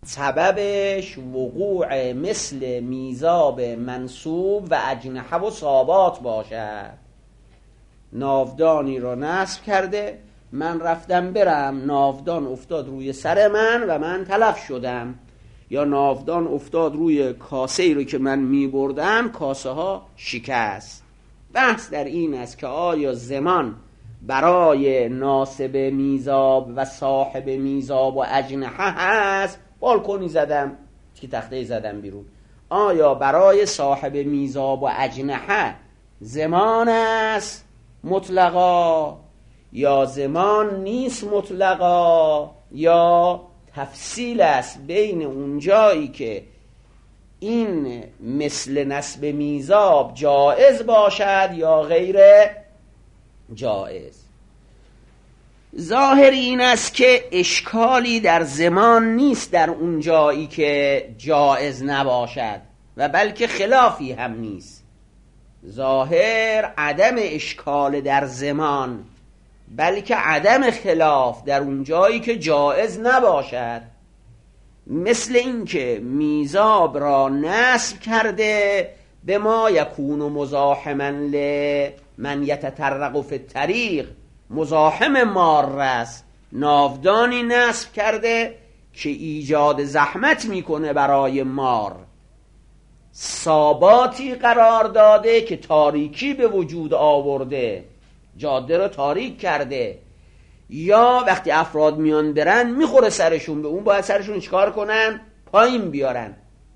سببش وقوع مثل میزاب منصوب و اجنحه و ثابات باشد. ناودانی را نصب کرده، من رفتم برم، ناودان افتاد روی سر من و من تلف شدم، یا ناودان افتاد روی کاسه ای رو که من می بردم، کاسه ها شکست. بحث در این است که آیا زمان برای ناصب میزاب و صاحب میزاب و اجنحه هست؟ بالکنی زدم که تخته زدم بیرون، آیا برای صاحب میزاب و اجنحه زمان است مطلقا یا زمان نیست مطلقا، یا تفصیل است بین اون جایی که این مثل نصب میزاب جائز باشد یا غیر جائز. ظاهر این است که اشکالی در زمان نیست در اون جایی که جائز نباشد و بلکه خلافی هم نیست. ظاهر عدم اشکال در زمان بلکه عدم خلاف در اون جایی که جائز نباشد. مثل این که میزاب را نصب کرده به ما یکون مزاحما لمن یتطرق فی الطریق، مزاحم مار است، ناودانی نصب کرده که ایجاد زحمت میکنه برای مار، ثاباتی قرار داده که تاریکی به وجود آورده، جاده رو تاریک کرده، یا وقتی افراد میان برن میخوره سرشون به اون، باید سرشون چیکار کنن؟ پایین بیارن.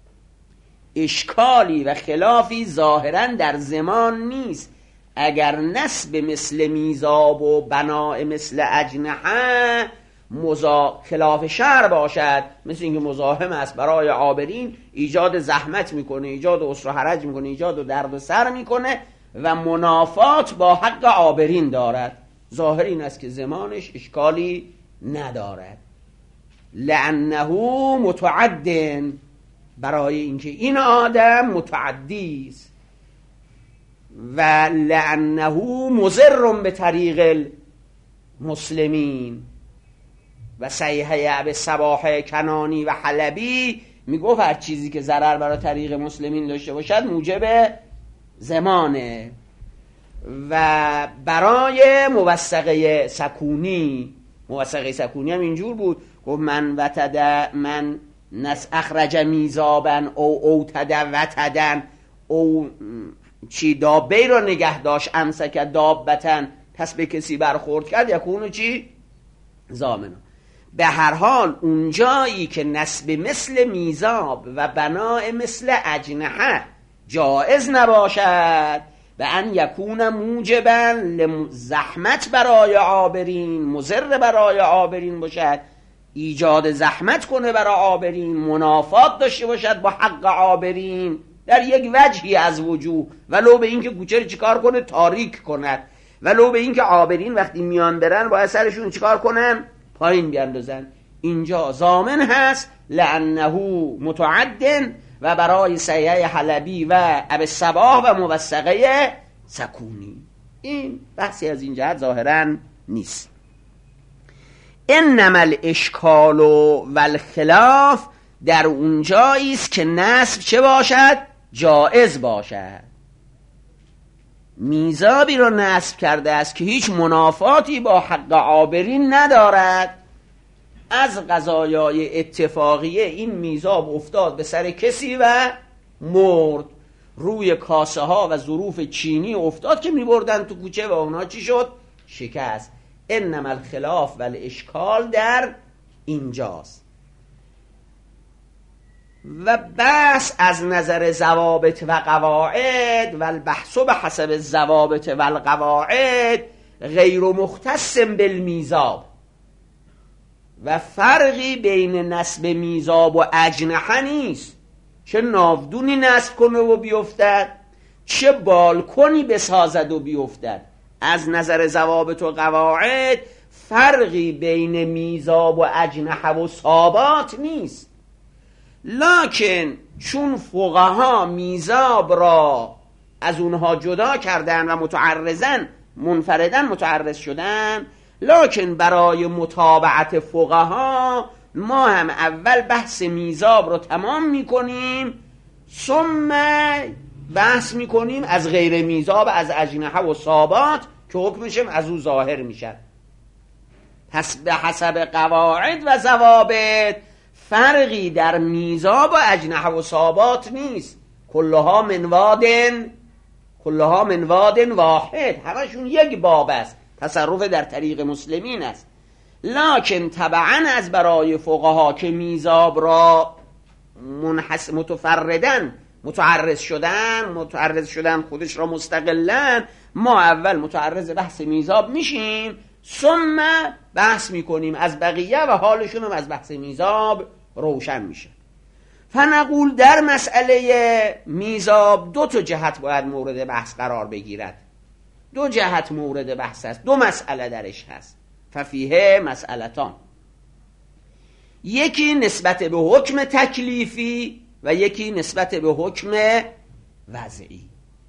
اشکالی و خلافی ظاهرا در زمان نیست. اگر نصب مثل میزاب و بناء مثل اجنحه خلاف شرع باشد، مثل اینکه مزاحم است برای عابرین، ایجاد زحمت میکنه، ایجاد عسر و حرج میکنه، ایجاد درد و سر میکنه و منافات با حق عابرین دارد، ظاهر این است که زمانش اشکالی ندارد. لأنه متعد، برای اینکه این آدم متعدی است، و لأنه مضر به طریق المسلمین. و صحیح ابی صباح کنانی و حلبی میگفت هر چیزی که ضرر برای طریق مسلمین داشته باشد موجب زمانه. و برای موثقه سکونی، موثقه سکونی هم اینجور بود، گفت من وتد من نس اخرج میزابن او تد وتدن، او چی دابه را نگه داشت، امسک دابتن، پس به کسی برخورد کرد، یکونو چی زامنه. به هر حال اونجایی که نصب مثل میزاب و بناء مثل اجنحه جائز نباشد، به ان یکون موجبا لزحمت برای عابرین، مضر برای عابرین باشد، ایجاد زحمت کنه برای عابرین، منافات داشته باشد با حق عابرین در یک وجهی از وجوه، ولو به این که کوچه رو چیکار کنه؟ تاریک کند، ولو به این که عابرین وقتی میان برن باید سرشون چیکار کنن؟ پایین بیاندازن. اینجا ضامن هست لأنه متعد، و برای صحیح حلبی و ابی صباح و موثقه سکونی این بحثی از این جهت ظاهرا نیست. انما الاشکال و الخلاف در اونجایی است که نصب چه باشد؟ جائز باشد. میزابی رو نصب کرده است که هیچ منافاتی با حق عابرین ندارد، از قضایای اتفاقیه این میزاب افتاد به سر کسی و مرد، روی کاسه ها و ظروف چینی افتاد که میبردن تو کوچه و اونا چی شد؟ شکست. انما الخلاف و الاشکال در اینجاست. و بحث از نظر ضوابط و قواعد و البحث به حسب الضوابط و القواعد غیر مختص بالمیزاب، و فرقی بین نصب میزاب و اجنحه نیست. چه ناودونی نصب کنه و بیفتد، چه بالکنی بسازد و بیفتد. از نظر ضوابط و قواعد فرقی بین میزاب و اجنحه و ثابات نیست. لکن چون فقها میزاب را از اونها جدا کردن و متعرضن منفردن متعرض شدن، لکن برای متابعت فقها ما هم اول بحث میزاب رو تمام میکنیم، ثم بحث میکنیم از غیر میزاب، از اجنحه و صابات که حکمشم از او ظاهر میشن. پس به حسب قواعد و ضوابط فرقی در میزاب و اجنحه و صابات نیست. کلها من واد واحد، همشون یک باب است، تصرف در طریق مسلمین است. لکن طبعا از برای فقها که میزاب را متفردن متعرض شدن خودش را مستقلن، ما اول متعرض بحث میزاب میشیم، ثم بحث میکنیم از بقیه و حالشون هم از بحث میزاب روشن میشه. فنقول در مسئله میزاب دو تا جهت باید مورد بحث قرار بگیرد. دو جهت مورد بحث است، دو مسئله درش هست. ففیه مسئلتان، یکی نسبت به حکم تکلیفی و یکی نسبت به حکم وضعی.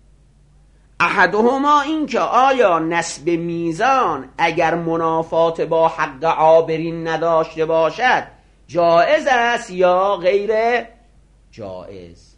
احدهما این که آیا نسب میزان اگر منافات با حق عابرین نداشته باشد جائز است یا غیر جائز.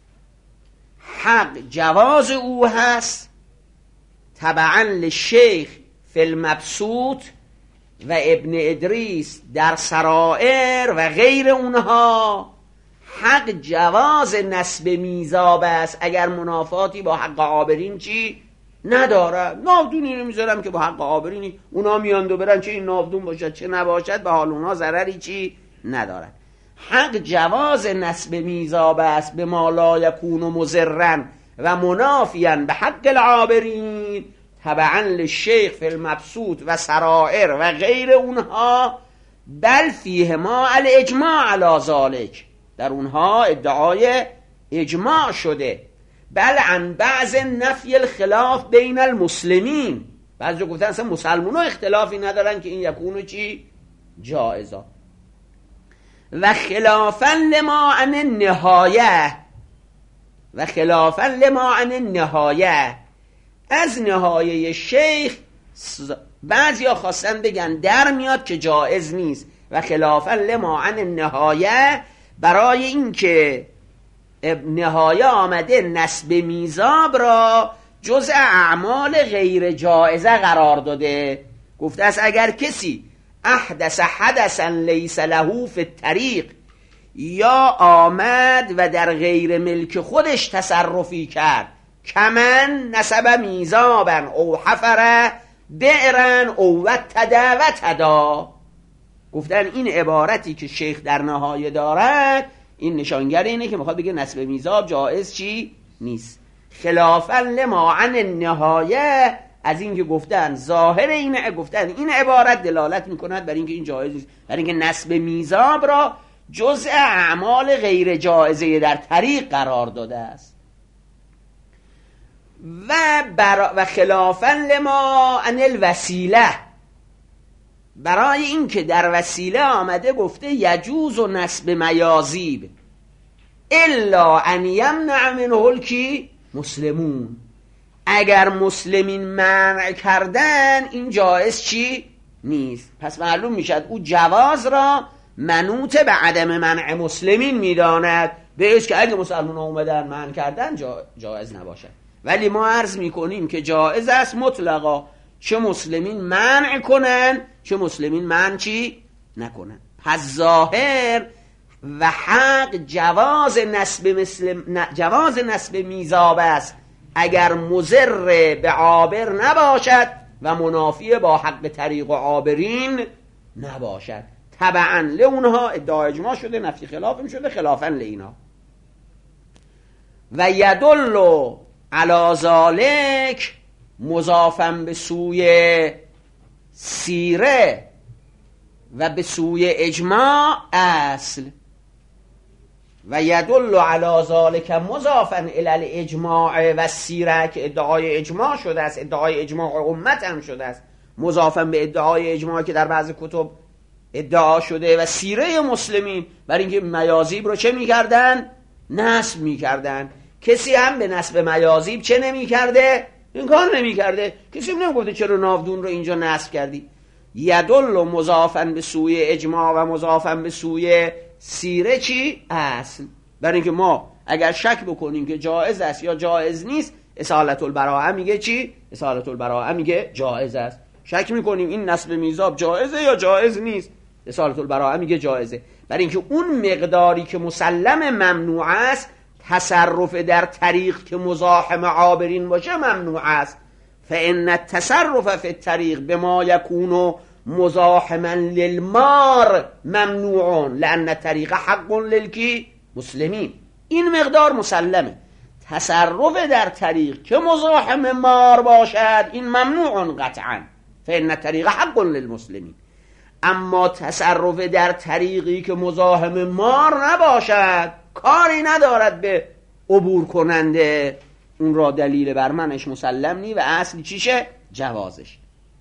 حق جواز او هست طبعا لشیخ فی المبسوط و ابن ادریس در سرائر و غیر اونها. حق جواز نسب میزاب است اگر منافاتی با حق عابرین چی نداره. ناودونی نمیذارم که با حق عابرینی اونا میاند و برن، چه این ناودون باشد چه نباشد، به حال اونا ضرری چی ندارد. حق جواز نسب میزاب است به ما لا یکون مضرن و منافیا به حق العابرین تبعا للشیخ فی المبسوط و سرائر و غیر اونها. بل فیه ما الاجماع علی ذالک، در اونها ادعای اجماع شده. بل عن بعض نفی الخلاف بین المسلمین، بعضی گفتن اصلا مسلمان ها اختلافی ندارن که این یکونو چی جائزا. و خلافا لما عن النهایه، و خلافا لما عن النهایه، از نهایه شیخ بعضی ها خواستن بگن در میاد که جائز نیست. و خلافا لما عن النهایه، برای این که نهایه آمده نسب میزاب را جزء اعمال غیر جائزه قرار داده. گفته است اگر کسی احدث حدثا لیس له فی الطریق، یا آمد و در غیر ملک خودش تصرفی کرد، کمن نسب میزابا او حفر بئرن او وتدا وتدا. گفتن این عبارتی که شیخ در نهایه دارد این نشانگر اینه که میخواد بگه نسب میزاب جائز چی نیست. خلافا لما عن النهایه، از این که گفتن ظاهر این گفتن این عبارت دلالت میکند بر اینکه این جایز نیست، بر اینکه نسب میزاب را جزء اعمال غیر جائزه در طریق قرار داده است. و خلافا لما عن الوسیله، برای اینکه در وسیله آمده گفته یجوز و نسب میازیب الا ان یمنع منه الکی مسلمون، اگر مسلمین منع کردن این جایز چی نیست. پس معلوم میشد او جواز را منوط به عدم منع مسلمین میداند، بهش که اگه مسلمان اومدن منع کردن جایز نباشد. ولی ما عرض میکنیم که جایز است مطلقا، چه مسلمین منع کنن چه مسلمین منع چی نکنن. پس ظاهر و حق جواز نسب میزاب است اگر مضر به عابر نباشد و منافی با حق طریق و عابرین نباشد. طبعا لونها ادعا اجماع شده، نفی خلافم شده، خلافا لینا. و یدل علی ذالک مضافا به سوی سیره و به سوی اجماع اصل. و یدل علی ذالک مضافا الی الاجماع و سیره، که ادعای اجماع شده است، ادعای اجماع امت هم شده است، مضافا به ادعای اجماع که در بعض کتب ادعا شده، و سیره مسلمین، برای اینکه میازیب رو چه میکردن؟ نسب میکردن. کسی هم به نسب میازیب چه نمیکرده؟ این کار نمیکرده. کسی هم نمیگفته چرا ناودون رو اینجا نسب کردی. یدل مضافا به سوی اجماع و مضافا به سوی سیره چی؟ اصل. برای اینکه ما اگر شک بکنیم که جایز است یا جایز نیست، اصالت البراءه میگه چی؟ اصالت البراءه میگه جایز است. شک میکنیم این نصب میزاب جایزه یا جایز نیست، اصالت البراءه میگه جایزه. برای اینکه اون مقداری که مسلم ممنوع است، تصرف در طریق که مزاحم عابرین باشه ممنوع است. فان التصرف فی الطریق بما یکون مزاحما للمار ممنوع لان الطریق حق للکی مسلمین. این مقدار مسلمه. تصرف در طریق که مزاحم مار باشد این ممنوع قطعا، فان الطریق حق للمسلمین. اما تصرف در طریقی که مزاحم مار نباشد، کاری ندارد به عبور کننده، اون را دلیل بر منش مسلم نی و اصل چیشه؟ جوازش.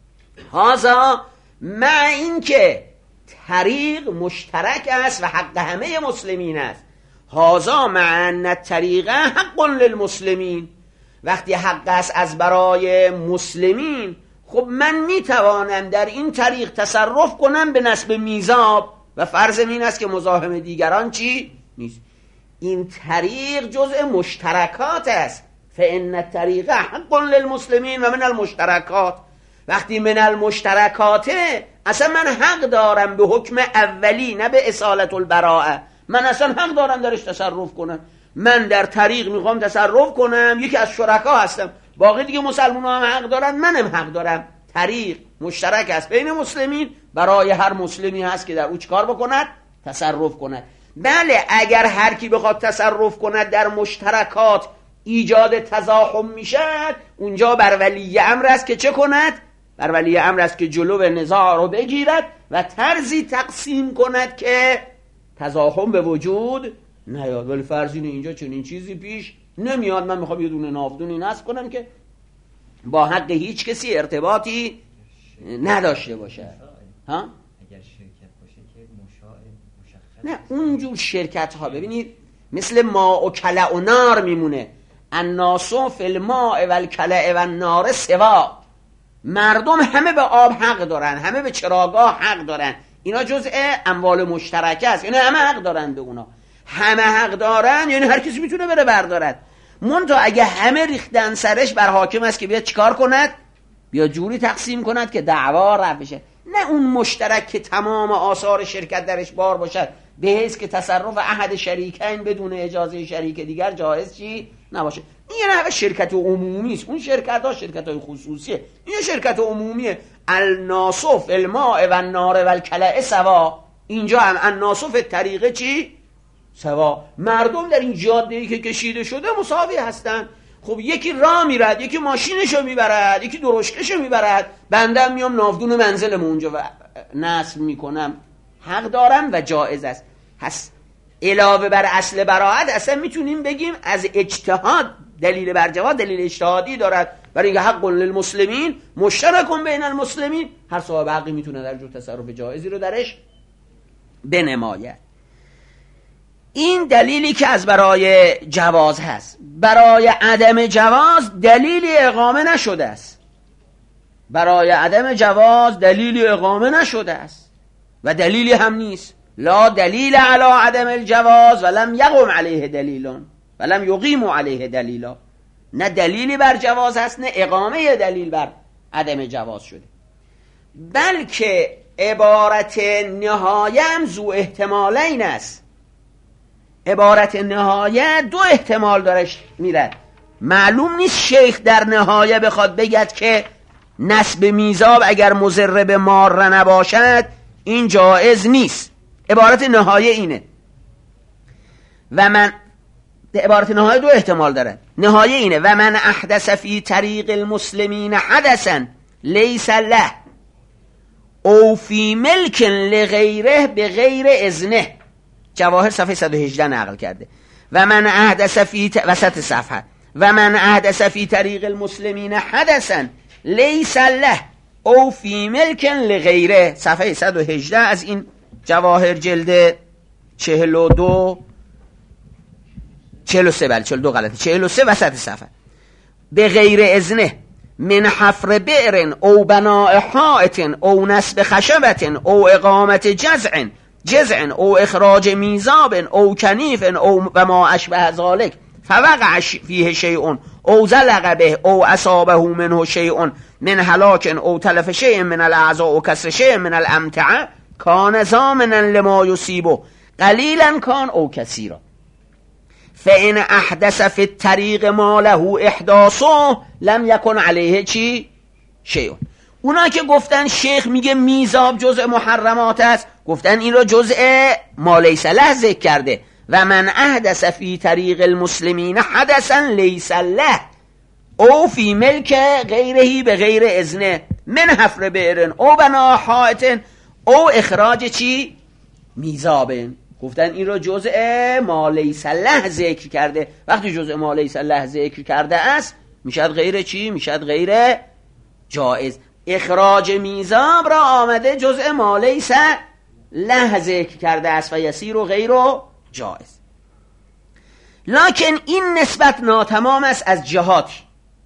هذا مع این که طریق مشترک است و حق همه مسلمین است. هذا مع ان الطریق حق للمسلمین. وقتی حق است از برای مسلمین، خب من میتوانم در این طریق تصرف کنم به نسب میزاب و فرض این است که مزاحم دیگران چی؟ نیست. این طریق جزء مشترکات است. فان الطریق حق للمسلمین و من المشترکات. وقتی من المشترکات، اصلا من حق دارم به حکم اولی، نه به اصالت البراءه. من اصلا حق دارم درش تصرف کنم. من در طریق میخوام تصرف کنم، یکی از شرکا هستم، باقی دیگه مسلمان هم حق دارن، منم حق دارم. طریق مشترک است بین مسلمین، برای هر مسلمی هست که در او چکار بکند؟ تصرف کند. بله، اگر هر کی بخواد تصرف کند در مشترکات ایجاد تزاحم میشد، اونجا بر ولی امر است که چه کند؟ بر ولی امر است که جلو نزاع رو بگیرد و طرزی تقسیم کند که تزاحم به وجود نیاد. ولی فرض اینه اینجا چنین چیزی پیش نمیاد، من میخوام یه دونه نافدونی نصب کنم که با حق هیچ کسی ارتباطی نداشته باشه. ها؟ اگر شرکت باشه که مشخص نه، اونجور شرکت ها ببینید مثل ماء و کلأ و نار میمونه. الناس فی الماء و الکلأ و النار سوا. مردم همه به آب حق دارن، همه به چراگاه حق دارن. اینا جزء اموال مشترکه است، یعنی همه حق دارن به اونا. همه حق دارن یعنی هر کسی میتونه بره بردارد. منتها اگه همه ریختن سرش، بر حاکم است که بیاد چیکار کند؟ بیاد جوری تقسیم کند که دعوا رفع بشه. نه اون مشترک که تمام آثار شرکت درش بار باشد، به حیث که تصرف احد شریکین بدون اجازه شریک دیگر جایز چی نباشه. این نه شرکت عمومی است. اون شرکت ها شرکت های خصوصیه، این شرکت عمومیه. الناس فی الماء و النار و الکلأ سوا. اینجا هم الناس فی الطریق چی؟ سوا. مردم در این جاده‌ای که کشیده شده مساوی هستن. خب یکی راه میرد، یکی ماشینشو میبرد، یکی درشکشو میبرد، بنده میام ناودون منزلم اونجا و نصب میکنم، حق دارم و جایز است. هست علاوه بر اصل براءت اصلا میتونیم بگیم از اجتهاد دلیل بر جواز، دلیل اجتهادی دارد، برای اینکه حق للمسلمین مشترک بین المسلمین، هر صاحب حقی میتونه در جور تصرف جایزی رو درش بنماید. این دلیلی که از برای جواز هست. برای عدم جواز دلیلی اقامه نشده است. برای عدم جواز دلیلی اقامه نشده است و دلیلی هم نیست. لا دلیل علی عدم الجواز ولم یقم علیه دلیلون ولم یقیم علیه دلیلا. نه دلیلی بر جواز هست، نه اقامه دلیل بر عدم جواز شده. بلکه عبارت نهایه هم ذو احتمالین است. عبارت نهایه دو احتمال دارش میرد. معلوم نیست شیخ در نهایه بخواد بگد که نسب میزاب اگر مضر به مار نباشد این جایز نیست. عبارت نهایه اینه. و من عبارت نهایه دو احتمال داره. نهایه اینه: و من احدث فی طریق المسلمین حدثا لیس له او فی ملک لغیره به غیر اذنه. جواهر صفحه 118 نقل کرده. و من احدث فی وسط صفحه: و من احدث فی طریق المسلمین حدثا لیس له او فی ملک لغیره. صفحه 118 از این جواهر جلد 42 43 42 غلطه 43 وسط صفحه. به غیر اذنه من حفر بئر او بناء حائط او نصب خشبة او اقامت جزع او اخراج میزاب او کنیف او و ما اشبه ذلك فوقع فیه شیء او زلق به او اصابه منه شیء من هلاک او تلف شیء من الاعضاء او کسر شیء من الامتعه کان ضامنا لما یصیبه قلیلا کان او کثیرا فان احدث فی الطریق ما له احداثه لم یکن علیه چی شیء. اونا که گفتن شیخ میگه میزاب جزء محرمات است، گفتن این رو جزء ما لیس له ذکر کرده و من احدث فی طریق المسلمین حدثا لیس له او فی ملک غیرهی به غیر اذنه من حفر بئر او بنا حائط او اخراج چی میزابن. گفتن این رو جزء ما لیس له ذکر کرده. وقتی جزء ما لیس له ذکر کرده است میشد غیر چی؟ میشد غیر جائز. اخراج میزاب را آمده جزء ما لیس له ذکر کرده است و یسیر و غیر جائز. لکن این نسبت ناتمام است از جهاتی،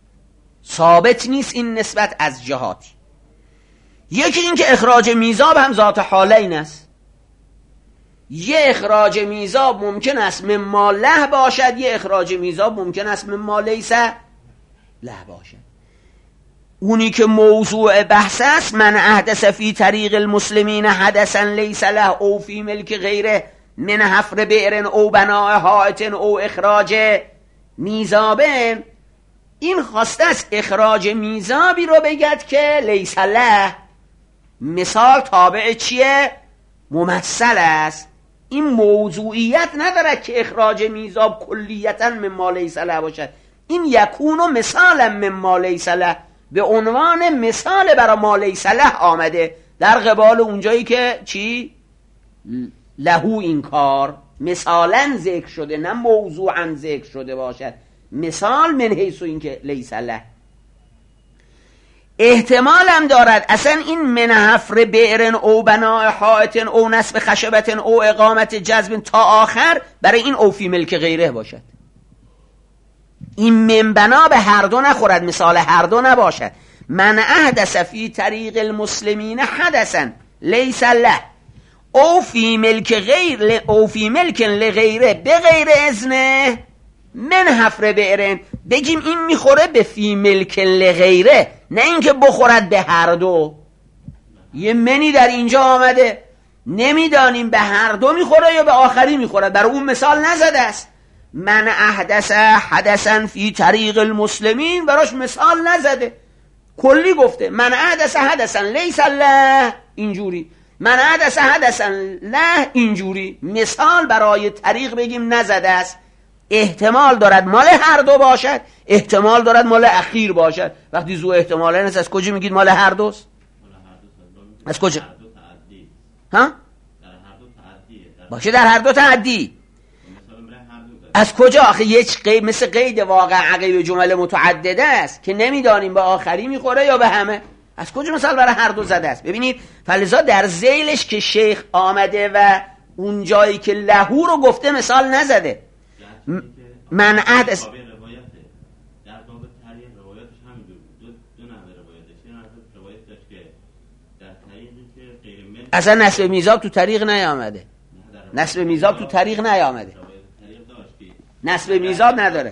ثابت نیست این نسبت از جهاتی. یکی این که اخراج میزاب هم ذات حالین است. یه اخراج میزاب ممکن است مما له باشد، یه اخراج میزاب ممکن است مما لیس له باشد. اونی که موضوع بحث است من احدث فی طریق المسلمین حدثا لیس له او فی ملک غیره من حفر بئر او بناء حائط او اخراج میزابن، این خواسته است اخراج میزابی رو بگد که لیس له. مثال تابع چیه؟ ممثل است. این موضوعیت ندارد که اخراج میزاب کلیتا مما لیس له باشد. این یکون مثالا مما لیس له، به عنوان مثال برای ما لیس له آمده در قبال اونجایی که چی؟ لهو این کار مثالا ذکر شده، نه موضوعا ذکر شده باشد. مثال من حیث این که لیس له. احتمال هم دارد اصلا این من حفر بئر او بناء حائط او نصب خشبة او اقامت جذب تا آخر برای این او فی ملک غیره باشد. این من بنا به هر دو نخورد، مثال هر دو نباشد. من احدث فی طریق المسلمین حدثا لیس له او فی ملک غیر او فی ملک لغیره به غیر اذنه من حفر بئر، بگیم این میخوره به فی ملک لغیره، نه اینکه بخورد به هر دو. یه منی در اینجا آمده، نمیدانیم به هر دو میخوره یا به آخری میخوره، برای اون مثال نزده است. من احدث حدثا فی طریق المسلمین براش مثال نزده، کلی گفته من احدث حدثا لیس له اینجوری، من احدث حدثا له اینجوری. مثال برای طریق بگیم نزده است. احتمال دارد مال هر دو باشد، احتمال دارد مال اخیر باشد. وقتی زو احتماله نیست از کجا میگید مال هر دوست؟ از کجا؟ ها؟ باشه در هر دو تعدی. از کجا؟ آخه یک قید مثل قید واقع عقیب جمله متعدده است که نمیدانیم به آخری میخوره یا به همه. از کجا مثال برای هر دو زده است؟ ببینید فلذا در ذیلش که شیخ آمده و اون جایی که لهو رو گفته مثال نزده. من احدث اصلا نصب میزاب تو طریق نیامده. نصب میزاب تو طریق نیامده. نصب میزاب نداره.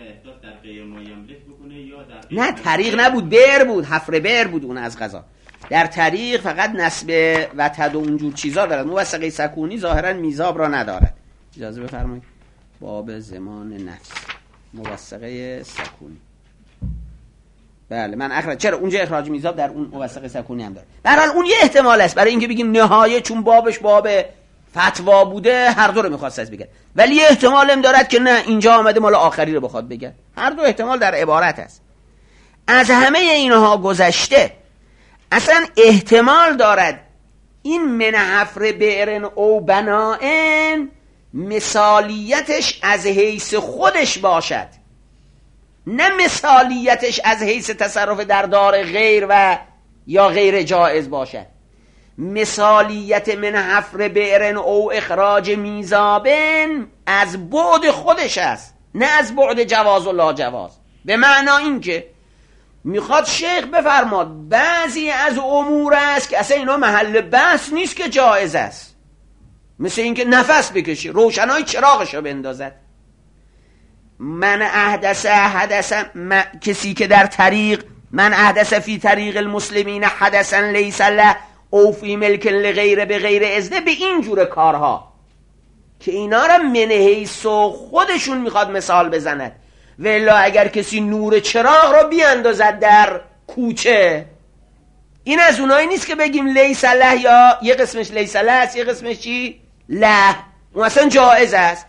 نه طریق نبود، بئر بود، حفر بئر بود اون از قضا. در طریق فقط نصب وتد و اونجور چیزا دارد. موثقه سکونی ظاهرا میزاب را ندارد. اجازه بفرمایید. باب زمان نفس موثقه سکونی. بله من اخراج، چرا اونجا اخراج میزاب در اون موثقه سکونی هم داره. به هر حال اون یه احتمال است برای اینکه بگیم نهایه، چون بابش باب فتوا بوده هر دو رو میخواست از بگه، ولی یه احتمال هم دارد که نه اینجا آمده مال آخری رو بخواد بگه. هر دو احتمال در عبارت است. از همه اینها گذشته اصلا احتمال دارد این من حفر بئر او بنائن مثالیتش از حیث خودش باشد، نه مثالیتش از حیث تصرف در دار غیر و یا غیر جائز باشد. مثالیت من حفر بئر او اخراج میزابن از بعد خودش است، نه از بعد جواز و لا جواز. به معنی این که میخواد شیخ بفرماد بعضی از امور است که اصلا اینا محل بحث نیست که جایز است، مثل اینکه نفس بکشی، روشنای چراغشو بندازد. من احدث کسی که در طریق، من احدث فی طریق المسلمین حدثا لیس له او فی ملک لغیر به غیر اذن، به این جور کارها که اینا را من حیث خودشون میخواد مثال بزند. ولی اگر کسی نور چراغ را بیاندازد در کوچه، این از اونایی نیست که بگیم لیس له، یا یه قسمش لیس له است یه قسمش چی؟ له. اون اصلا جائز است.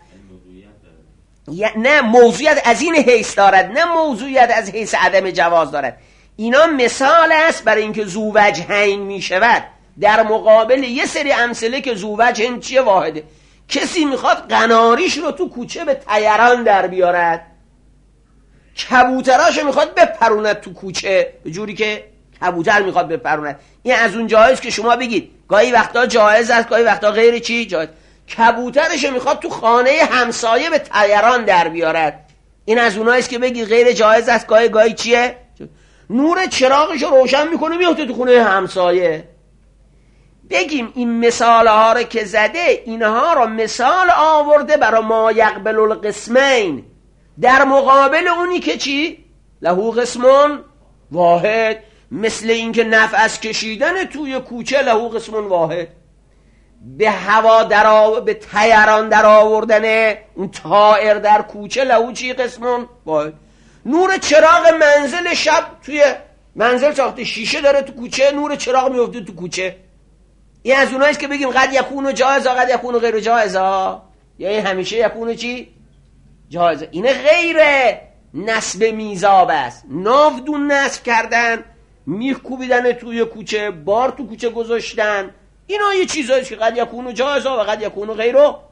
نه موضوعیت از این حیث دارد، نه موضوعیت از حیث عدم جواز دارد. اینا مثال است برای اینکه ذو وجهین می شود در مقابل یه سری امثله که ذو وجهین چیه؟ واحده. کسی میخواد قناریش رو تو کوچه به طیران در بیارد، کبوتراش میخواد بپروند تو کوچه به جوری که کبوتر میخواد بپروند. این از اون جایز که شما بگید گاهی وقتا جایز است گاهی وقتا غیر چی جایز. کبوترش میخواد تو خانه همسایه به طیران در بیارد، این از اوناییست که بگید غیر جایز است گاهی چیه؟ نور چراغش رو روشن میکنه میفته تو خونه همسایه. بگیم این مثال ها رو که زده، اینها رو مثال آورده برای ما یقبل القسمین، در مقابل اونی که چی؟ لهو قسمون واحد. مثل این که نفس کشیدن توی کوچه لهو قسمون واحد، به هوا به طیران در آوردن اون طائر در کوچه لهو چی؟ قسمون واحد. نور چراغ منزل شب توی منزل ساخته شیشه داره تو کوچه، نور چراغ میفته تو کوچه، این از اوناییست که بگیم قد یکون جایزا قد یکون غیر جایزا، یا این همیشه یکون چی؟ جایزا. این غیر نصب میزاب است. ناودون نصب کردن، میخ کوبیدن توی کوچه، بار تو کوچه گذاشتن، اینا یه چیزاییست که قد یکون جایزا و قد یکون غیر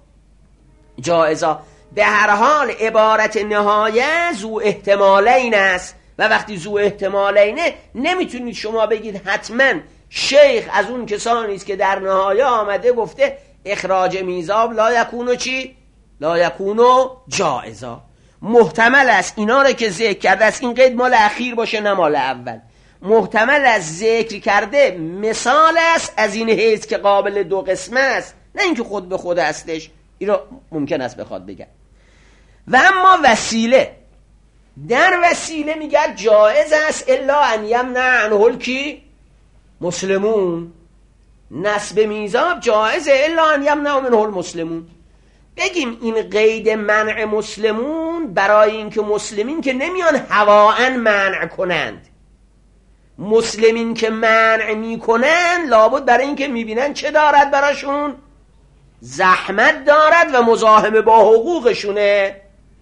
جایزا. به هر حال عبارت نهایه ذو احتمالین است و وقتی ذو احتمالینه نمیتونید شما بگید حتما شیخ از اون کسانی است که در نهایه آمده گفته اخراج میزاب لا یکونو چی؟ لا یکونو جائزا. محتمل است اینا رو که ذکر کرده است، این قید مال اخیر باشه نه مال اول، محتمل است ذکر کرده مثال است از این حیث که قابل دو قسمه است، نه اینکه خود به خود هستش. این رو ممکن است بخواد بگن. و اما وسیله، در وسیله میگه جائز است الا ان یمنع عنه کی مسلمون، نصب میزاب جائزه الا ان یمنع منه المسلمون. بگیم این قید منع مسلمون برای اینکه مسلمین که نمیان هواً منع کنند، مسلمین که منع میکنن لابد برای اینکه میبینن چه دارد براشون؟ زحمت دارد و مزاحمه با حقوقشونه.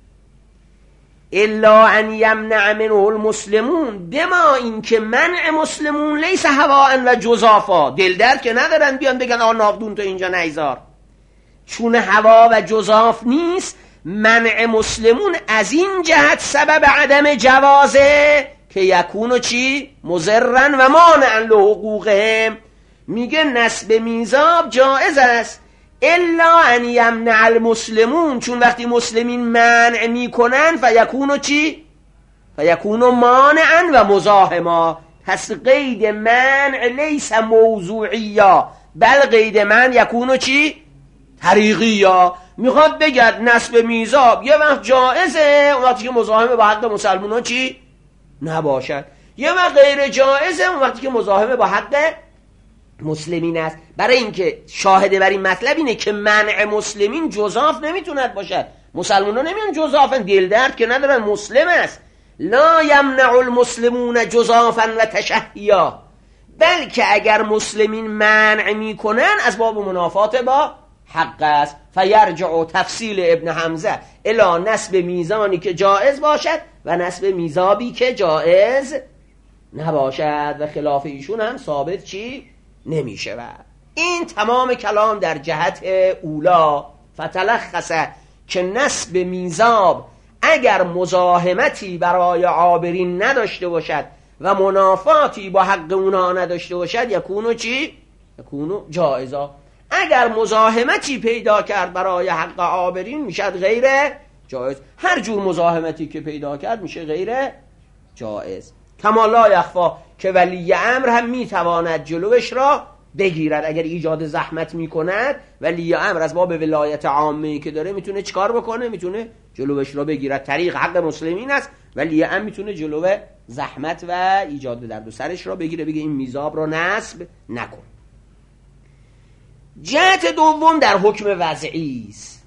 الا ان یمنع منه المسلمون، بما این که منع مسلمون لیس هواء و جزافا، دل درد که ندارن بیان بگن آقا ناودون تو اینجا نیزار، چون هوا و جزاف نیست. منع مسلمون از این جهت سبب عدم جوازه که یکونو چی؟ مضرن و مانعا لحقوقهم. میگه نصب میزاب جائز است الا ان یمنع المسلمون، چون وقتی مسلمین منع میکنن فیکونو چی؟ فیکونو مانعا و مزاحما. پس قید منع لیس موضوعیا بل قید منع یکونو چی؟ طریقیا. میخواد بگد نصب میزاب یه وقت جائزه اون وقتی که مزاحمه با حق مسلمونا چی؟ نباشد، یه وقت غیر جائزه اون وقتی که مزاحمه با حق مسلمین است. برای اینکه شاهده بر این مطلب اینه که منع مسلمین جزاف نمیتوند باشد، مسلمان ها نمیان جزافن، دل درد که ندارن، مسلم است. لا یمنع المسلمون جزافا و تشهیا، بلکه اگر مسلمین منع میکنن از باب منافات با حق است. فیرجع تفصیل ابن حمزه الی نصب میزانی که جائز باشد و نصب میزابی که جائز نباشد و خلاف ایشون هم ثابت چی؟ نمیشه. این تمام کلام در جهت اولا. فتلخصه که نصب میزاب اگر مزاحمتی برای عابرین نداشته باشد و منافاتی با حق اونها نداشته باشد یکونو چی؟ یکونو جائزا. اگر مزاحمتی پیدا کرد برای حق عابرین میشد غیر جائز. هر جور مزاحمتی که پیدا کرد میشه غیر جائز. کما لا یخفا که ولی امر هم میتواند جلوش را بگیرد. اگر ایجاد زحمت میکند ولی امر از باب ولایت عامه‌ای که داره میتونه چیکار بکنه؟ میتونه جلوش را بگیرد. طریق حق مسلمین است، ولی امر میتونه جلو زحمت و ایجاد درد و سرش را بگیره، بگه این میزاب را نصب نکن. جهت دوم در حکم وضعی است،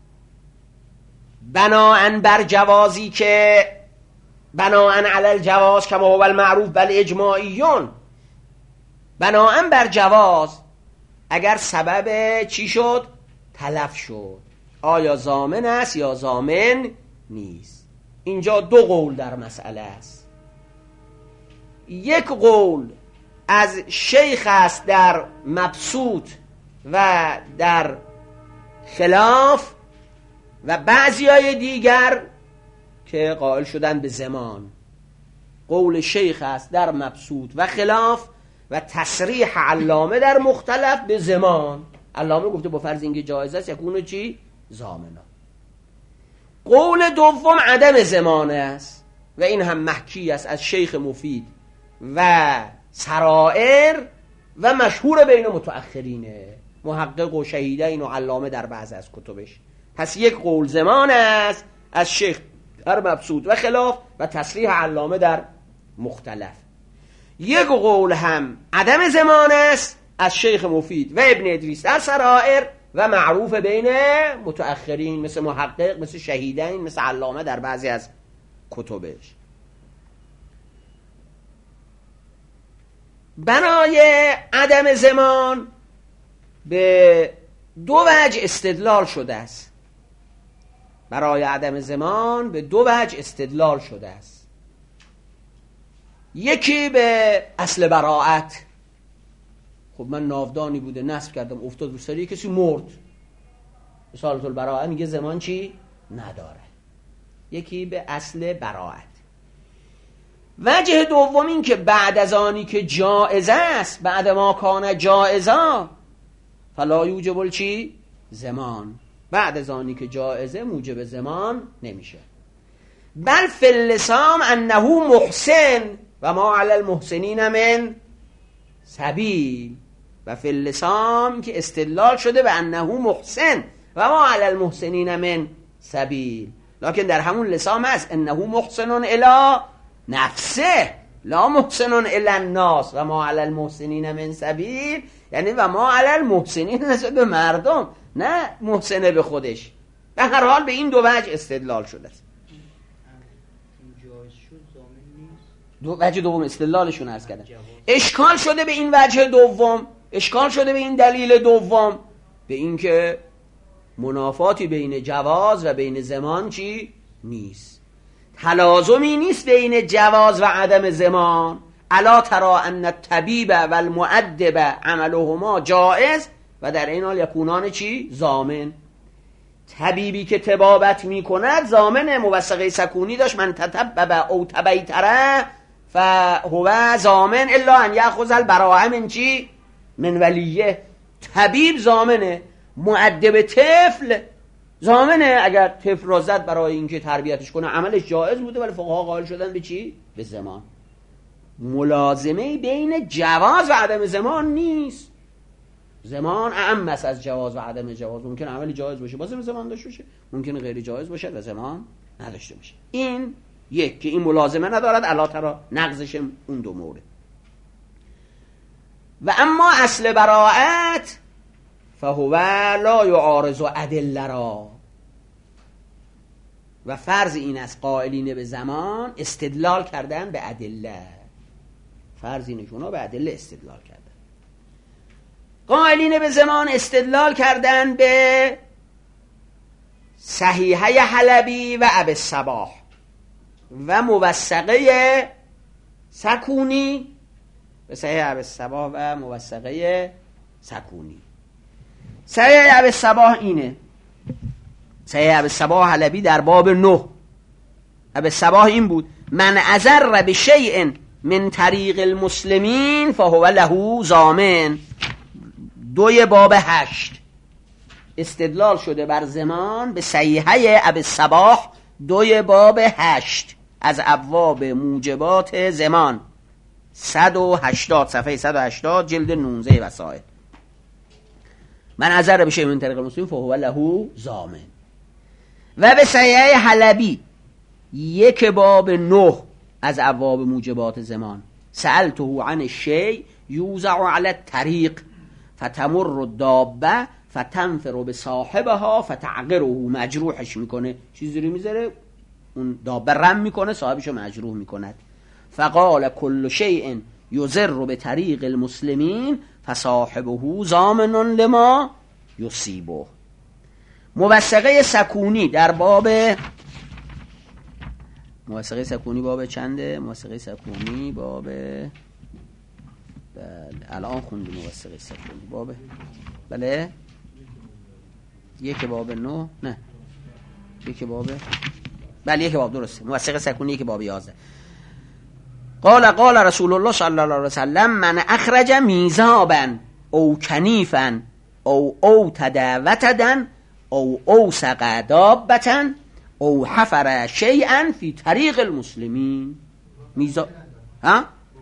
بناءً بر جوازی که بناءً علی الجواز کما هو المعروف بل اجماعیون، بناءً بر جواز اگر سبب چی شد؟ تلف شد، آیا ضامن است یا ضامن نیست. اینجا دو قول در مسئله است. یک قول از شیخ است در مبسوط و در خلاف، و بعضیای دیگر که قائل شدن به زمان. قول شیخ است در مبسوط و خلاف و تصریح علامه در مختلف به زمان. علامه گفته با فرض اینکه جایز است یکونو چی؟ ضامنا. قول دوم عدم زمانه است و این هم محکی است از شیخ مفید و سرائر و مشهور بین متأخرینه، محقق و شهیدین و علامه در بعض از کتبش. پس یک قول زمان است از شیخ در مبسوط و خلاف و تصریح علامه در مختلف. یک قول هم عدم زمان است از شیخ مفید و ابن ادریس در سرائر و معروف بین متأخرین مثل محقق، مثل شهیدین، مثل علامه در بعضی از کتبش. برای عدم زمان به دو وجه استدلال شده است. برای عدم زمان به دو وجه استدلال شده است. یکی به اصل براءت. خب من ناودانی بوده نصب کردم افتاد رو سری کسی مرد، رسالة البراءه میگه زمان چی؟ نداره. یکی به اصل براءت. وجه دوم این که بعد از آنی که جائز است، بعد ما کان جائزا فلا یوجب چی؟ زمان. بعد از آنی که جائزه موجب زمان نمیشه. بل فی اللسام انه محسن و ما علی المحسنین من سبیل. و فی اللسام که استدلال شده به انه محسن و ما علی المحسنین من سبیل، لکن در همون لسام هست انه محسن الی نفسه لا محسن الی الناس و ما علی المحسنین من سبیل، یعنی و ما علی المحسنین نسبت به مردم، نه محسنه به خودش. به هر حال به این دو وجه استدلال شده است. دو وجه دوم استدلالشون عرض کردن. اشکال شده به این وجه دوم، اشکال شده به این دلیل دوم، به این که منافاتی بین جواز و بین زمان چی؟ نیست. تلازمی نیست بین جواز و عدم زمان. الا ترى ان الطبیب و المؤدب عملهما جائز و در این حال یکونان چی؟ ضامن. طبیبی که طبابت میکند ضامن. موثقه سکونی داشت من تطبب او تبیتره فهو ضامن الا ان یاخذ البراءه من چی؟ من ولیه. طبیب ضامنه، مؤدب طفل ضامنه. اگر طفل را زد برای اینکه تربیتش کنه عملش جایز بوده، ولی فقها قائل شدن به چی؟ به زمان. ملازمه بین جواز و عدم زمان نیست. زمان اعم است از جواز و عدم جواز. ممکن عملی جایز باشه باز زمان داشته باشه، ممکن غیر جایز باشه و زمان نداشته باشه. این یک که این ملازمه ندارد. الا ترى نقضش اون دو مورد. و اما اصل براءت فهو لا یعارض ادله را. و فرض این از قائلین به زمان استدلال کردن به ادله. فرض اینشون به ادله استدلال کردن. قائلین به زمان استدلال کردن به صحیحه حلبی و ابی الصباح و موثقه سکونی، به صحیح ابی الصباح و موثقه سکونی. صحیح ابی الصباح اینه. صحیح ابی الصباح حلبی در باب 9 ابی الصباح این بود: من اضر بشیء من طریق المسلمین فهو له ضامن. 2 باب 8 استدلال شده بر زمان به صحیحه ابی الصباح 2 باب 8. از ابواب موجبات زمان 180 صفحه 180 جلد 19 وسائل. من اذر بشه من طریق المسلمین فهو له ضامن. و به صحیح حلبی 1 باب 9 از ابواب موجبات زمان سألته عن الشیء یوزع علی الطریق فتمر الدابه فتنفر بصاحبها فتعقره، مجروحش میکنه، چیزی رو میذاره اون دابه رم میکنه صاحبشو مجروح میکند. فقال كل شیء یضر بطریق المسلمین فصاحبه ضامن لما یصیبه. موثقه سکونی در باب موثقه سکونی باب چنده؟ موثقه سکونی باب الان خوندیم موثقه سکونی باب بله 1 باب 9 نه 1 باب بله 1 باب درسته. موثقه سکونی 1 باب 11. قال رسول الله صلی الله علیه وسلم من اخرج میزابا او کنیفا او تداوتدا او اوسق دابتا او حفر شیئا فی طریق المسلمین. میزاب ها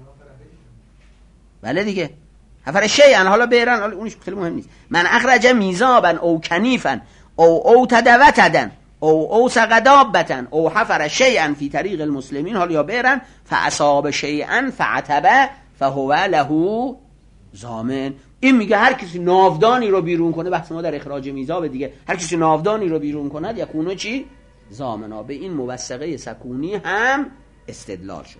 بله دیگه حفر شیئا، حالا بیرن، حالا اونش خیلی مهم نیست. من اخرج میزابا او کنیفا او تداوتدا او اوسق دابتا او حفر شیئا فی طریق المسلمین، حالا یا بیرن فاصاب شیئا فعتبه فهو له ضامن. این میگه هر کسی ناودانی رو بیرون کنه، بحث ما در اخراج میزاب دیگه، هر کسی ناودانی رو بیرون کند یکونو چی؟ ضامنا. به این موثقه سکونی هم استدلال شده.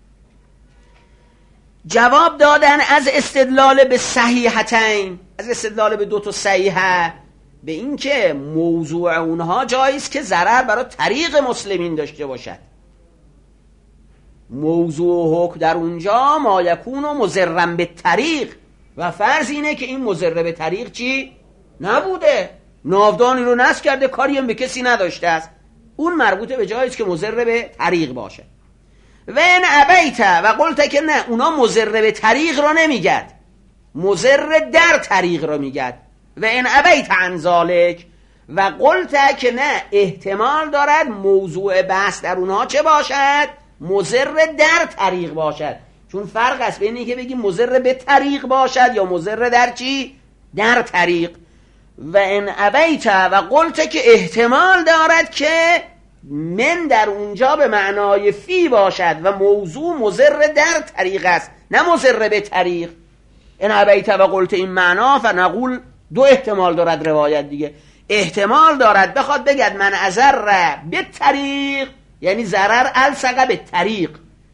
جواب دادن از استدلال به صحیحتین، از استدلال به 2 تا صحیحه، به این که موضوع اونها جاییست که ضرر برای طریق مسلمین داشته باشد. موضوع حکم در اونجا ما یکون و مضرم به طریق، و فرض اینه که این مضر به طریق چی؟ نبوده، ناودانی رو نصب کرده، کاری هم به کسی نداشته است. اون مربوطه به جاییست که مضر به طریق باشه. و ان ابیت و قلت که نه، اونا مضر به طریق رو نمیگد، مضر در طریق رو میگد. و ان ابیت عن ذالک و قلت که نه، احتمال دارد موضوع بحث در اونها چه باشد؟ مضر در طریق باشد. چون فرق است بین اینکه بگیم مضر به طریق باشد یا مضر در چی؟ در طریق. و ان ابیت و قلت که احتمال دارد که من در اونجا به معنای فی باشد و موضوع مضر در طریق است نه مضر به طریق. ان ابیت و قلت این معنا فنقول 2 احتمال دارد روایت دیگه. احتمال دارد بخواد بگد من اضر به طریق یعنی ضرر الصق به طریق،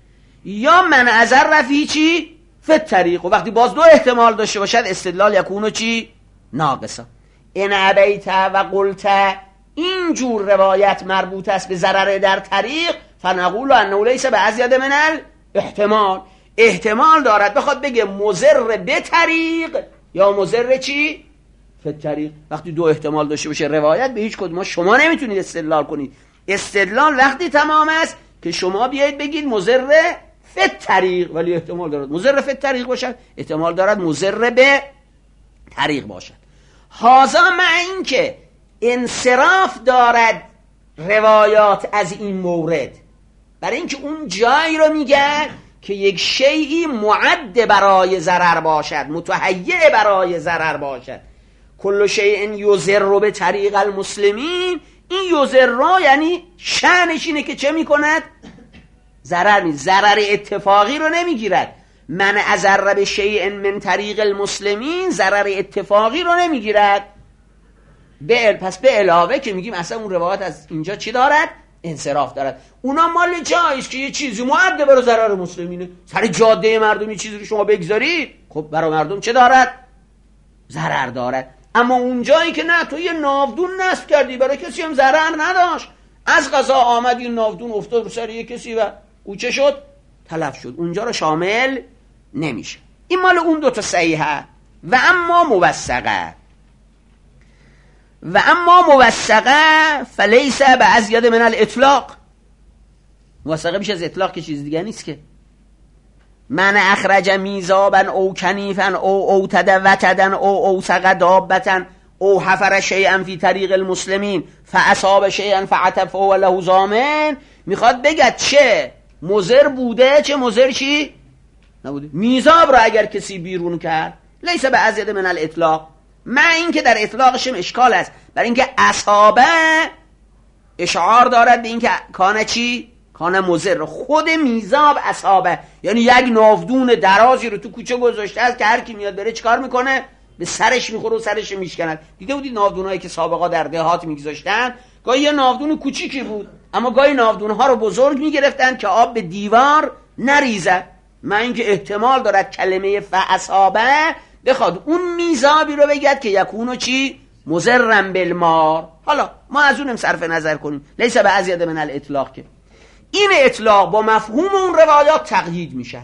یا من اضر فی چی؟ فی طریق. و وقتی باز 2 احتمال داشته باشد استدلال یکونو چی؟ ناقصا. ان ابیت و قلت این جور روایت مربوط است به ضرر در طریق فنقول انه لیس بازید من الاحتمال. احتمال دارد بخواد بگه مضر به طریق یا مضر چی؟ فی طریق. وقتی 2 احتمال داشته باشه روایت به هیچ کدوم شما نمیتونید استدلال کنید. استدلال وقتی تمام است که شما بیایید بگید مضر فی طریق، ولی احتمال دارد مضر فی طریق باشد، احتمال دارد مضر به طریق باشد. هذا مع این که انصراف دارد روایات از این مورد، برای اینکه اون جایی رو میگه که یک شیئی معد برای ضرر باشد، متهیئ برای ضرر باشد. کل شیء یضر به طریق المسلمین، این یضر یعنی شأنش اینه که چه میکند؟ ضرر نیست، ضرر اتفاقی رو نمیگیرد. من اضر به شیء من طریق المسلمین ضرر اتفاقی رو نمیگیرد. پس به علاوه که میگیم اصلا اون روایت از اینجا چی دارد؟ انصراف دارد. اونا مال جاییست که یه چیزی معده برای ضرر مسلمینه، سر جاده مردم یه چیزی رو شما بگذارید خب برای مردم چه دارد؟ ضرر دارد. اما اون جایی که نه، تو یه ناودون نصب کردی برای کسی هم ضرر نداشت، از قضا آمد این ناودون افتاد رو سر یه کسی و او چه شد؟ تلف شد، اونجا رو شامل نمیشه. این مال اون 2 تا صحیحه. و اما موثقه فلیس بازید من الاطلاق. موثقه بیش از اطلاق که چیز دیگه نیست که. من اخرج میزابا او کنیفا او تدوتدا او اوسق دابتا او حفر شیئا فی طریق المسلمین فاصاب شیئا فعتف فهو له ضامن، میخواد بگه چه مضر بوده چه مضر چی نبوده. میزاب را اگر کسی بیرون کرد لیس به ازید من الاطلاق، من این که در اطلاقشم اشکال است، برای اینکه اصابه اشعار دارد به اینکه کانه چی کانه مضر. خود میزاب اصابه یعنی یک ناودون درازی رو تو کوچه گذاشته است که هر کی میاد بره چیکار میکنه؟ به سرش میخوره و سرش میشکند. دیده بودید ناودونایی که سابقا در دهات میگذاشتن؟ گاهی یه ناودون کوچیکی بود اما گاهی ناودونها رو بزرگ میگرفتن که آب به دیوار نریزه. من اینکه احتمال دارد کلمه فاصابه بخواد اون میزابی رو بگید که یکونو چی مضرن بالمار. حالا ما از اونم صرف نظر کنیم، لیس به ازید من الاطلاق، که این اطلاق با مفهوم اون روایات تقیید میشد.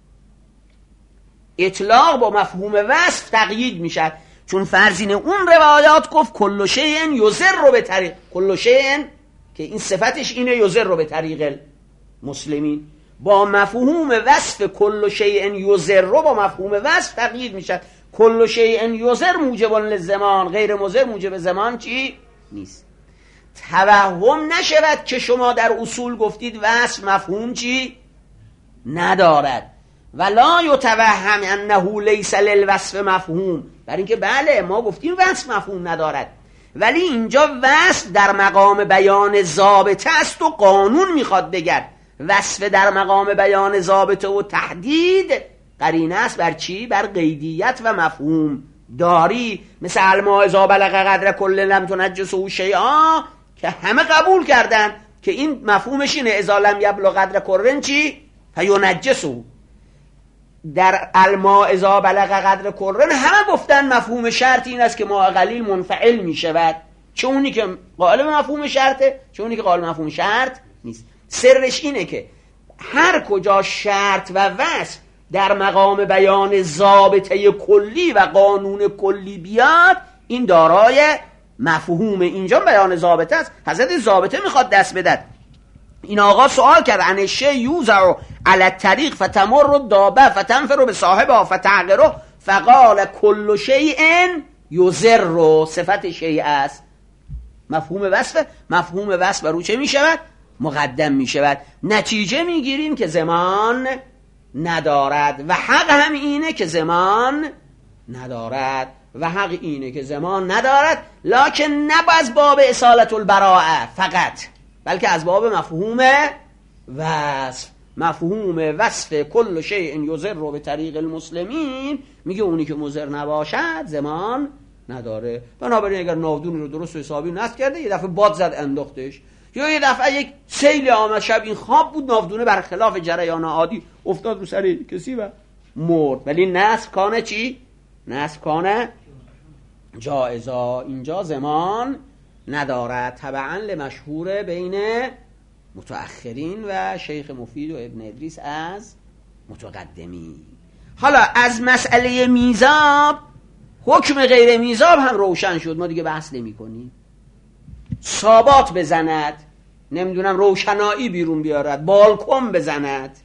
اطلاق با مفهوم وصف تقیید میشد، چون فرزین اون روایات گفت کل شیء یضر به طریق کل شیء، که این صفتش اینه یضر به طریق المسلمین. با مفهوم وصف کل شیء یضر با مفهوم وصف تقیید میشد. کل شیء یضر موجب للزمان، غیر مضر موجب زمان چی نیست. توهم نشود که شما در اصول گفتید وصف مفهوم چی ندارد، ولا یتوهم انه لیس للوصف مفهوم، برای اینکه بله ما گفتیم وصف مفهوم ندارد، ولی اینجا وصف در مقام بیان ضابطه است و قانون میخواد بگرد. وصف در مقام بیان ضابطه و تحدید قرینه است بر چی؟ بر قیدیت و مفهوم داری. مثل الماء اذا بلغ قدر کل لم تنجسه شیئا که همه قبول کردن که این مفهومش اینه، اذا لم یبلغ قدر کرن چی؟ فینجسه. در الماء اذا بلغ قدر کرن همه گفتن مفهوم شرط این است که ماء قلیل منفعل می شود، چه اونی که قائل مفهوم شرطه چه اونی که قائل مفهوم شرط نیست. سرش اینه که هر کجا شرط و وصف در مقام بیان ضابطه کلی و قانون کلی بیاد این دارای مفهوم. اینجا بیان ضابطه است، حضرت ضابطه میخواد دست بدد. این آقا سوال کرد عن الشیء یوزع علی الطریق فتمر الدابه فتنفر بصاحبها فتعقره فقال کل شیء یضر، صفت شیء است. مفهوم وصف بر او چه میشود؟ مقدم میشود. نتیجه میگیریم که زمان ندارد و حق هم اینه که زمان ندارد لکن نه از باب اصالت البراءه فقط، بلکه از باب مفهوم وصف. مفهوم وصف کل شیء یضر به طریق المسلمین میگه اونی که مضر نباشد زمان نداره. بنابراین اگر ناودونی رو درست و حسابی نصب کرده یه دفعه باد زد انداختش، یا یه دفعه یک سیل آمد شب این خواب بود ناودونه برخلاف جریان عادی افتاد رو سر کسی و مرد، ولی نصب کانه چی؟ نصب کانه جائزا. اینجا زمان ندارد تبعا لمشهور بین متأخرین و شیخ مفید و ابن ادریس از متقدمین. حالا از مسئله میزاب حکم غیر میزاب هم روشن شد، ما دیگه بحث نمی کنیم. ثابات بزند، نمیدونم روشنایی بیرون بیارد، بالکن بزند،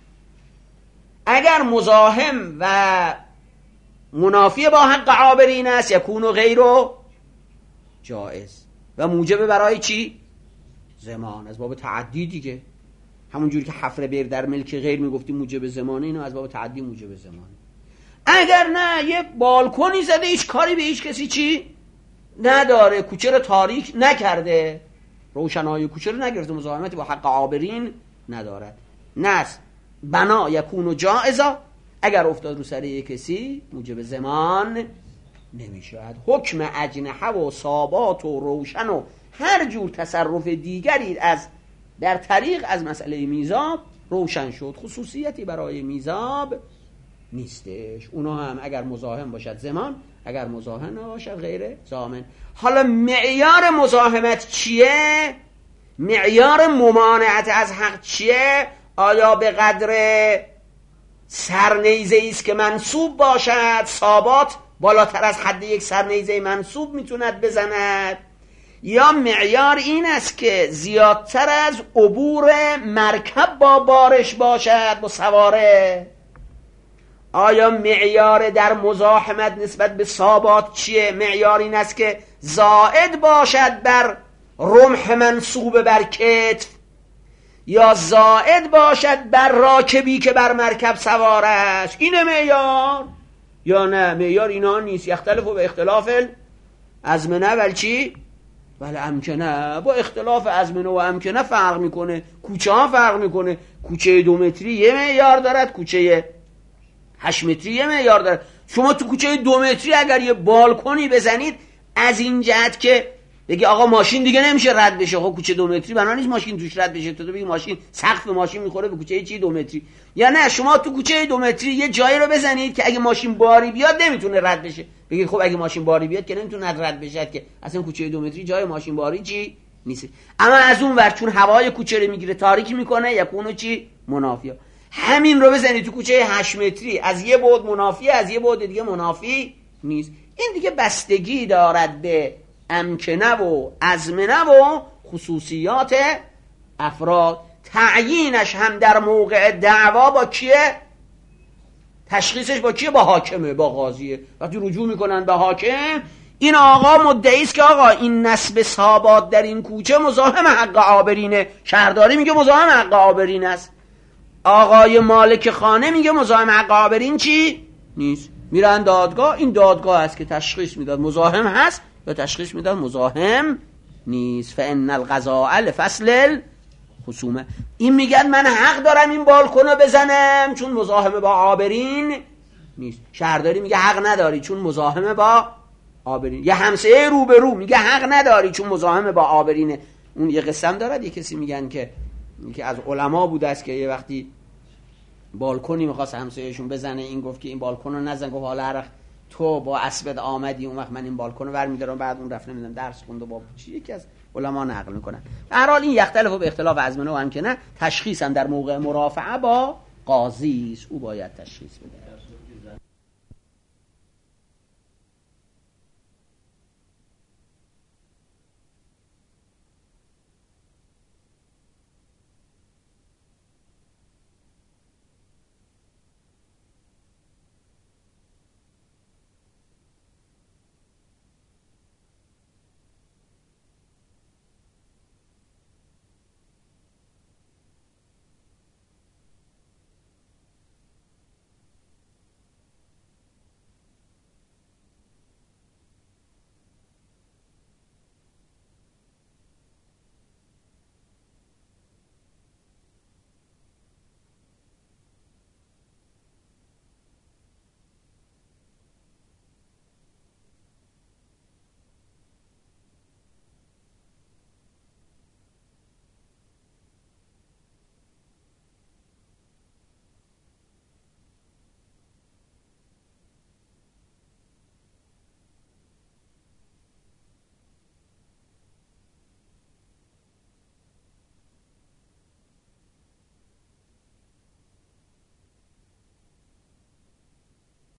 اگر مزاحم و منافی با حق عابرین است یکون و غیر و جائز و موجب برای چی؟ زمان. از باب تعدی دیگه، همون جوری که حفر بیر در ملک غیر میگفتیم موجب زمانه، اینو از باب تعدی موجب زمانه. اگر نه یه بالکنی زده هیچ کاری به هیچ کسی چی نداره، کوچه رو تاریک نکرده، روشنایی کوچه رو نگرفته، مزاحمتی با حق عابرین ندارد. نس بنا یکون و جائزا، اگر افتاد رو سر یک کسی موجب زمان نمیشود. حکم اجنحه و ثابات و روشن و هر جور تصرف دیگری از در طریق از مسئله میزاب روشن شد، خصوصیتی برای میزاب نیستش. اونا هم اگر مزاحم باشد زمان، اگر مزاحم نباشد غیر زامن. حالا معیار مزاحمت چیه؟ معیار ممانعت از حق چیه؟ آیا به قدر سرنیزه ایست که منصوب باشد، ثابات بالاتر از حد یک سرنیزه منصوب میتوند بزند، یا معیار این است که زیادتر از عبور مرکب با بارش باشد با سواره؟ آیا معیار در مزاحمت نسبت به ثابات چیه؟ معیار این است که زائد باشد بر رمح منصوب بر کتف، یا زائد باشد بر راکبی که بر مرکب سوار است. اینه معیار یا نه؟ معیار اینا نیست. یختلف و به اختلاف الازمنه ولی چی؟ ولی امکنه. با اختلاف ازمنه و امکنه فرق میکنه، کوچه ها فرق میکنه. کوچه 2 متری یه معیار دارد، کوچه 8 متری یه معیار دارد. شما تو کوچه 2 متری اگر یه بالکنی بزنید از این جهت که بگی آقا ماشین دیگه نمیشه رد بشه، خب کوچه 2 متری بنا نیست ماشین توش رد بشه، تو بگی ماشین سقف ماشین میخوره به کوچه چی 2 متری. یا نه شما تو کوچه 2 متری یه جایی رو بزنید که اگه ماشین باری بیاد نمیتونه رد بشه، بگید خب اگه ماشین باری بیاد که نمیتونه رد بشه، که اصلا کوچه 2 متری جای ماشین باری چی نیست. اما از اون ور چون هوای کوچه رو میگیره تاریکی میکنه یکونو چی منافیه. همین رو بزنید تو کوچه 8 متری از یه بعد منافیه، از یه بعد دیگه منافی نیست. این دیگه بستگی دارد به امکنه و ازمنه و خصوصیات افراد. تعیینش هم در موقع دعوا با کیه؟ تشخیصش با کیه؟ با حاکمه، با قاضیه. وقتی رجوع میکنن به حاکم، این آقا مدعی است که آقا این نسب صابات در این کوچه مزاحم حق عابرینه. شهرداری میگه مزاحم حق عابرین است، آقای مالک خانه میگه مزاحم حق عابرین چی نیست. میرن دادگاه، این دادگاه است که تشخیص میداد مزاحم هست یا تشخیص میداد مزاحم نیست. فان القضاء لفصل الخصومه. این میگن من حق دارم این بالکنو بزنم چون مزاحم با عابرین نیست. شهرداری میگه حق نداری چون مزاحم با عابرین. یه همسایه رو به رو میگه حق نداری چون مزاحم با عابرینه. اون یه قسم دارد، یه کسی میگن که از علما بوده است که یه وقتی بالکنی میخواست همسایه‌شون بزنه، این گفت که این بالکن رو نزن. گفت حالا هر تو با اسبت آمدی اون وقت من این بالکن رو برمی‌دارم. بعد اون رفت نمیدونم درس خوند و با چی یکی از علما نقل میکنن. به هر حال این یختلف به اختلاف ازمنه و امکنه. تشخیص هم در موقع مرافعه با قاضی است، او باید تشخیص بده.